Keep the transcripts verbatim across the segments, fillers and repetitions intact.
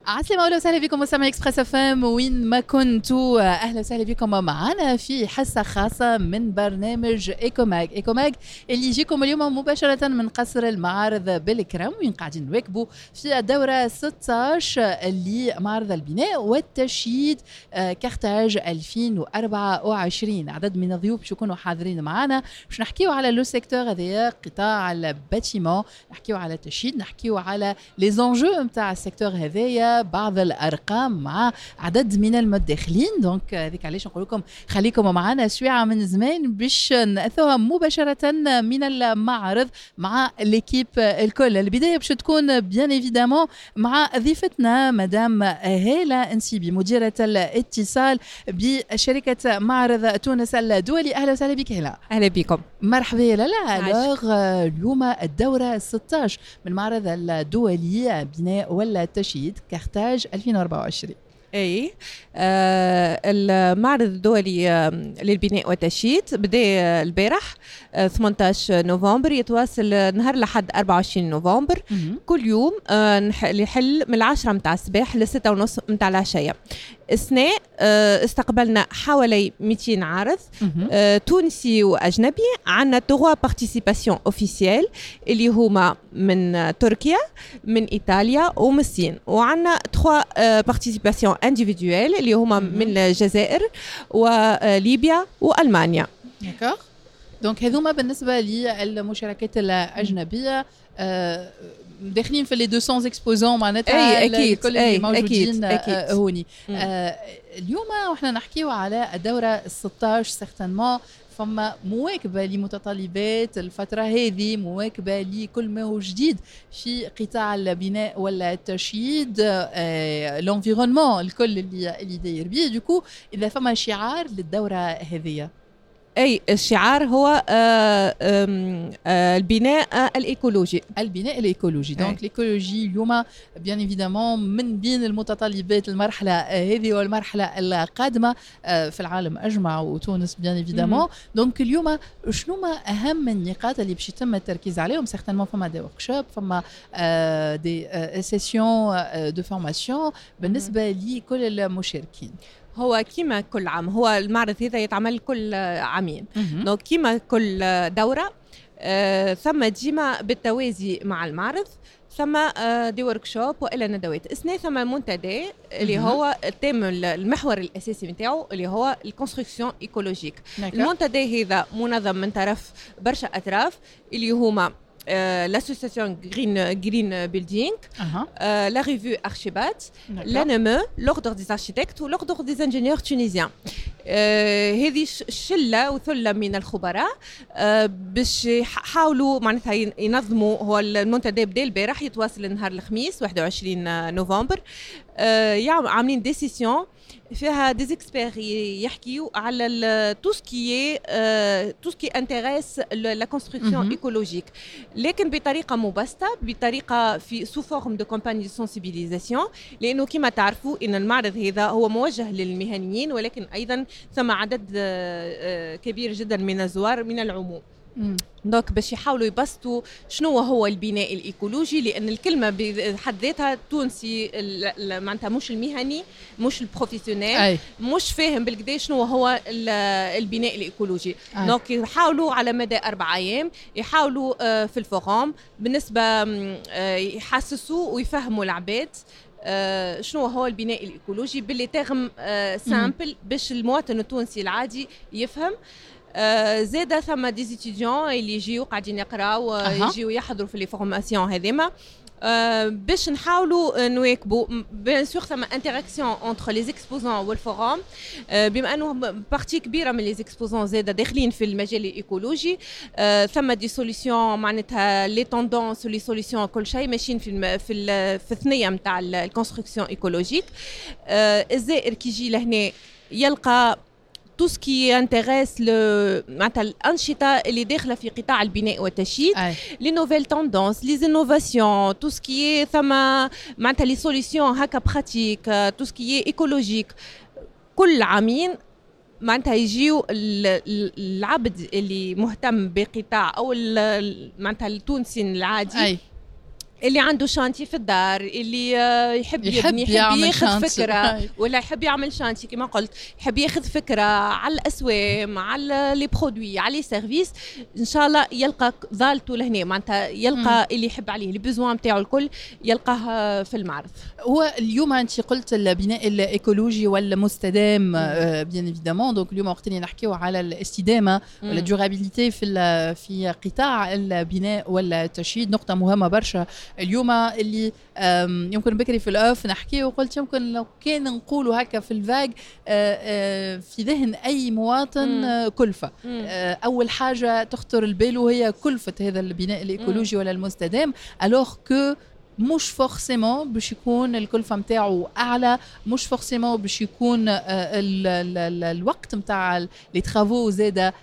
عسلامة، أهلا وسهلا بكم مستمعي إكسبريس اف ام وين ما كنتوا. أهلا وسهلا بكم معنا في حصة خاصة من برنامج إيكوماج. إيكوماج اللي يجيكم اليوم مباشرة من قصر المعارض بالكرم، وين قاعدين نواكبوا في الدورة ستة عشر لمعرض البناء والتشييد كارتاج ألفين وأربعة وعشرين. عدد من الضيوف باش يكونوا حاضرين معنا باش نحكيو على لو سيكتور هذايا قطاع الباتيمون، نحكيو على التشييد، نحكيو على لي زونجو نتاع السيكتور هذايا، بعض الارقام مع عدد من المداخلين. دونك هذيك علاش نقول لكم خليكم معنا سويعه من زمان باش ناثوها مباشره من المعرض مع ليكيب الكل. البدايه باش تكون بيان ايفيدامون مع ضيفتنا مدام هالة انسيبي، مديره الاتصال بشركه معرض تونس الدولي. اهلا وسهلا بك هالة. اهلا بكم. مرحبا يا لالا. الوغ اليوم الدوره ستة عشر من المعرض الدولي بناء ولا تشييد كارتاج ألفين وأربعة وعشرين. اي آه المعرض الدولي آه للبناء والتشييد بدا آه البارح آه ثمانية عشر نوفمبر، يتواصل نهار لحد أربعة وعشرين نوفمبر. كل يوم آه يحل من العشرة متاع الصباح لستة ونص متاع العشية. اثناء آه استقبلنا حوالي مئتين عارض آه تونسي واجنبي. عندنا تغوا بارتيسيباسيون اوفيسيال اللي هما من تركيا، من ايطاليا ومن الصين، وعندنا تغوا آه بارتيسيباسيون انديفيدويل اللي هما من الجزائر وليبيا والمانيا. داكوغ. دونك هذوما بالنسبه للمشاركات الاجنبيه آه داخلين في لي مئتين اكسبوزون معناتها الكل اللي موجودين هوني. آه اليوم وحنا نحكيو على الدوره ستة عشر سيغتانمون فما مواكبه لمتطلبات الفتره هذه، مواكبه لكل ما هو جديد في قطاع البناء ولا التشييد، آه لونفيرونمون الكل اللي اللي داير بيه. دوكو اذا فما شعار للدوره هذه، اي الشعار هو آه آه البناء آه الايكولوجي. البناء الايكولوجي. دونك الايكولوجي اليوم بيان ايفيدامون من بين المتطلبات المرحله هذه والمرحله القادمه آه في العالم اجمع وتونس بيان ايفيدامون. دونك اليوم شنو ما اهم النقاط اللي باش يتم التركيز عليهم؟ سيغتانمون فما دي وركشوب، فما آه دي آه سيسيون آه دو فورماسيون بالنسبه لكل المشاركين. هو كيما كل عام، هو المعرض هذا يتعمل كل عامين. دونك كيما كل دورة آه ثم ديما بالتوازي مع المعرض ثم آه دي وركشوب والى ندوات. اثناء ثم منتدى اللي هو التيم المحور الاساسي نتاعو اللي هو الكونستركسيون ايكولوجيك. المنتدى هذا منظم من طرف برشا اطراف اللي هما Euh, l'association Green, Green Building, uh-huh. euh, la revue Archibat, l'A N M E, l'Ordre des architectes ou l'Ordre des ingénieurs tunisiens. هذه شلة وثلة من الخبراء باش يحاولوا معناتها ينظموا. هو المنتدى بدا البارح، يتواصل نهار الخميس واحد وعشرين نوفمبر. عاملين دي سيسيون فيها دي اكسبير يحكيوا على تو سكي تو سكي انتريس لا كونستركسيون ايكولوجيك، لكن بطريقه مبسطه، بطريقه في سو فورم دو كامباني دو سنسيبيليزاسيون. لانه كما تعرفوا ان المعرض هذا هو موجه للمهنيين، ولكن ايضا ثم عدد كبير جدا من الزوار من العموم. دونك باش يحاولوا يبسطوا شنو هو البناء الايكولوجي، لان الكلمه بحد ذاتها تونسي معناتها مش المهني مش البروفيسيونيل مش فاهم بالكدا شنو هو البناء الايكولوجي. دونك يحاولوا على مدى اربع ايام يحاولوا في الفوروم بالنسبه يحسسوا ويفهموا العباد آه شنو هو البناء الايكولوجي باللي تغم آه سامبل باش المواطن التونسي العادي يفهم. آه زاده ثم دي ستوديون اللي يجيو قاعدين يقراو أه. يجيو يحضروا في لي فورماسيون هذيما آه باش نحاولوا نواكبوا بيان سور ثم انتراكسيون اونتر لي زيكسبوزون والفوروم. آه بما انه بارتي كبيره من لي زيكسبوزون زاده داخلين في المجال الايكولوجي. آه ثم دي سوليسيون معناتها لي توندونس ولي سوليسيون كل شيء ماشيين في الم في ال في الثنيه نتاع الكونستركسيون ايكولوجيك. آه الزائر كي يجي لهنا يلقى tout ce qui intéresse le معناتها الأنشطة اللي داخلة في قطاع البناء والتشييد، les nouvelles tendances, les innovations, tout ce qui est ثم معناتها les solutions هكا pratique, tout ce qui est écologique. كل عامين معناتها يجيو العبد اللي مهتم بقطاع أو معناتها التونسي العادي أي. اللي عنده شانتي في الدار، اللي يحب, يحب يبني، يحب ياخذ شانتي. فكره ولا يحب يعمل شانتي كما قلت، يحب ياخذ فكره على الاسواق، على لي برودوي، على لي سيرفيس، ان شاء الله يلقى ضالته لهنا، معناتها يلقى م. اللي يحب عليه، لي بيزوان نتاعو الكل يلقاه في المعرض. هو اليوم انت قلت البناء الايكولوجي والمستدام بيان ايفيدامون، دونك اليوم وقت اللي نحكيو على الاستدامه ولا الدورابيليتي في في قطاع البناء والتشييد، نقطه مهمه برشا اليوم اللي يمكن بكري في الاوف نحكي وقلت يمكن لو كان نقولوا هكا في الفاج في ذهن اي مواطن كلفه. اول حاجه تخطر البال وهي كلفه هذا البناء الايكولوجي ولا المستدام، الوغ كو مش فورسيمون باش يكون الكلفه نتاعو اعلى، مش فورسيمون باش يكون ال ال ال الوقت نتاع لي ترافو زاده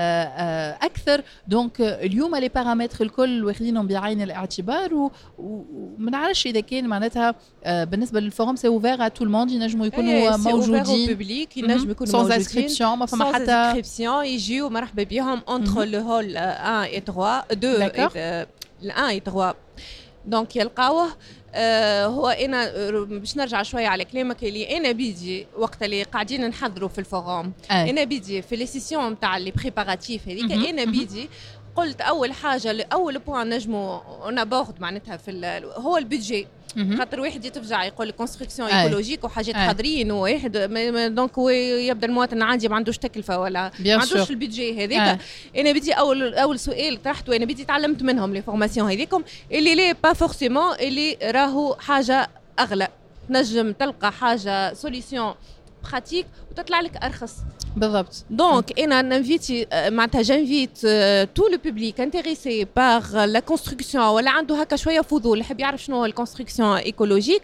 اكثر. دونك اليوم لي بارامتر الكل واخدينهم بعين الاعتبار، وما نعرفش اذا كان معناتها بالنسبه للفورم سي اوفير ا تو الموند، ينجموا يكونوا موجودين بوبليك، ينجموا يكونوا سون موجودين انسكريبسيون، ما فما حتى انسكريبسيون، يجيو مرحبا بهم انتر لو هول واحد و ثلاثة اثنين واحد و ثلاثة. دونك يلقاوه. آه هو انا باش نرجع شويه على كلامك اللي انا بيجي وقت اللي قاعدين نحضروا في الفوروم، انا بيجي في لي سيسيون نتاع لي بريباراتيف هذيك، انا بيجي قلت اول حاجه اول بوان نجمو انا بورد معناتها في هو البيدجي، خاطر واحد يتفجع يقول كونستركسيون ايكولوجيك وحاجات حاضرين، وواحد دونك يبدا المواطن عندي ما عندوش تكلفه ولا ما عندوش البيدجي هذاك. انا بدي اول اول سؤال طرحته، انا بدي تعلمت منهم لي فورماسيون هذيكم اللي لي با فورسيمون اللي راهو حاجه اغلى، تنجم تلقى حاجه سوليسيون براتيك وتطلع لك ارخص. بالضبط. دونك انا نانفيتي معناتها جانفيت تو لو بوبليك انتريسي باغ لا كونستركسيون ولا عنده هكا شويه فضول يحب يعرف شنو هو الكونستركسيون ايكولوجيك،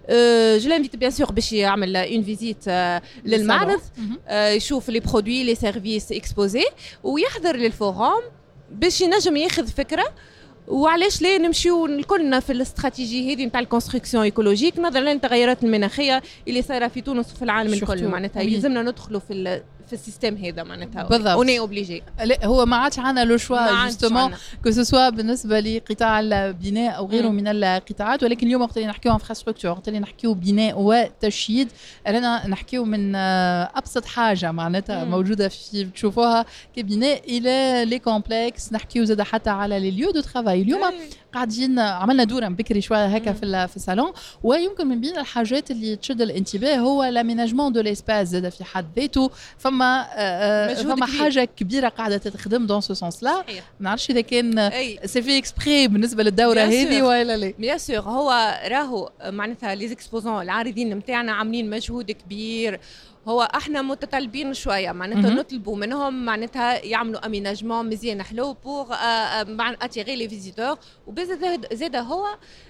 جو لانفيت بيان سور باش يعمل اون فيزيت للمعرض، يشوف لي برودوي لي سيرفيس اكسبوزي ويحضر للفوروم باش ينجم ياخذ فكره. وعلاش لا نمشيو كلنا في الاستراتيجيه هذه نتاع الكونستركسيون ايكولوجيك نظرا للتغيرات المناخيه اللي صايره في تونس وفي العالم الكل، معناتها يلزمنا ندخلوا في في السيستم هذا معناتها اوني اوبليجي. لا هو ما عادش عندنا لو شوا جوستومون كو سوسوا بالنسبه لقطاع البناء او غيره من القطاعات، ولكن اليوم وقت اللي نحكيو انفراستركتور، وقت اللي نحكيو بناء وتشييد، رانا نحكيو من ابسط حاجه معناتها مم. موجوده في تشوفوها كبناء الى لي كومبلكس، نحكيو زاد حتى على لي ليو دو ترافاي. اليوم قاعدين عملنا دوره بكري شويه هكا في في الصالون، ويمكن من بين الحاجات اللي تشد الانتباه هو لاميناجمون دو ليسباس زاد في حد ذاته. فما فما حاجه كبيره قاعده تتخدم دون سو سونس لا، ما نعرفش اذا كان سي في اكسبري بالنسبه للدوره هذه ولا لا. بيان سور هو راهو معناتها لي زيكسبوزون العارضين نتاعنا عاملين مجهود كبير، هو احنا متطلبين شويه معناتها نطلبوا منهم معناتها يعملوا اميناجمون مزيان حلو بور اتيغي لي فيزيتور، وبزاد زاد هو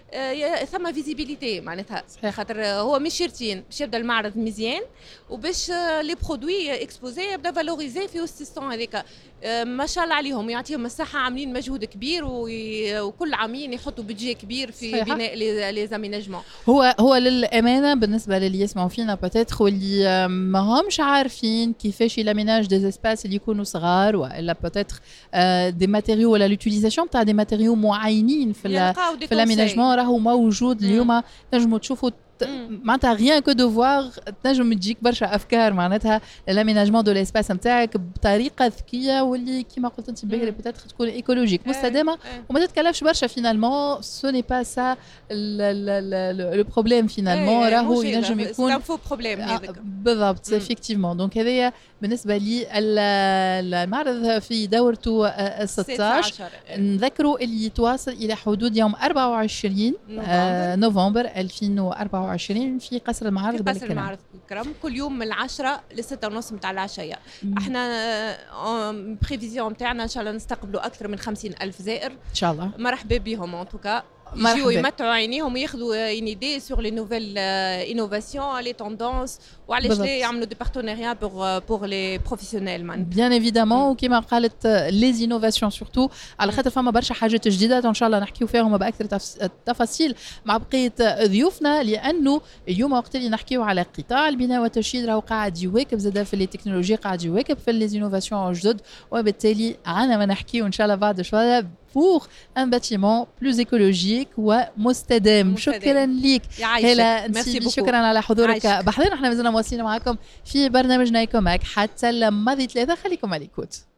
ثم فيزيبيليتي معناتها خاطر هو مش شرطين باش يبدا المعرض مزيان وباش لي برودوي اكسبوزي يبدا فالوريزي في السيستون هذيك. ما شاء الله عليهم يعطيهم الصحه، عاملين مجهود كبير وكل عامين يحطوا بيدجي كبير في صحيح. بناء لي زاميناجمون. هو هو للامانه بالنسبه للي يسمعوا فينا باتيتر واللي ما همش عارفين كيفاش يلاميناج دي اسباس اللي يكونوا صغار ولا باتيتر دي ماتيريو ولا لوتيليزاسيون تاع دي ماتيريو معينين في في لاميناجمون راهو موجود اليوم. نجموا تشوفوا معناتها غيان كو دو فوار تنجم تجيك برشا افكار معناتها لاميناجمون دو ليسباس نتاعك بطريقه ذكيه واللي كيما قلت انت بكري بتاتر تكون ايكولوجيك مستدامه وما تتكلفش برشا. فينالمون سو ني با سا لو بروبليم فينالمون راهو ينجم يكون فو بروبليم هذاك بالضبط افيكتيفمون. دونك هذايا بالنسبه لي المعرض في دورته ستة عشر. نذكروا اللي يتواصل الى حدود يوم أربعة وعشرين نوفمبر ألفين وأربعة وعشرين في قصر المعارض بالكرم. قصر المعارض بالكرم كل يوم من العشرة لستة ونص متاع العشية. احنا بريفيزيون نتاعنا ان شاء الله نستقبلوا اكثر من خمسين ألف زائر ان شاء الله. مرحبا بهم ان توكا يجيو يمتعوا عينيهم وياخذوا اون ايدي سور لي نوفيل انوفاسيون لي توندونس وعلاش لا يعملوا دي بارتنيريا بور بور لي بروفيسيونيل مان بيان ايفيدامون. وكما قالت لي انوفاسيون سورتو على خاطر فما برشا حاجات جديده ان شاء الله نحكيو فيهم باكثر تفاصيل مع بقيه ضيوفنا، لانه اليوم وقت اللي نحكيو على قطاع البناء والتشييد راهو قاعد يواكب زاد في لي تكنولوجي، قاعد يواكب في لي انوفاسيون الجدد، وبالتالي عنا ما نحكيو ان شاء الله بعد شويه pour un bâtiment plus écologique ومستدام. شكرا ليك هلا انت، شكرا على حضورك بحضرنا. احنا مازلنا مواصلين معكم في برنامجنا ايكوماك حتى الماضي ثلاثة. خليكم على الكوت.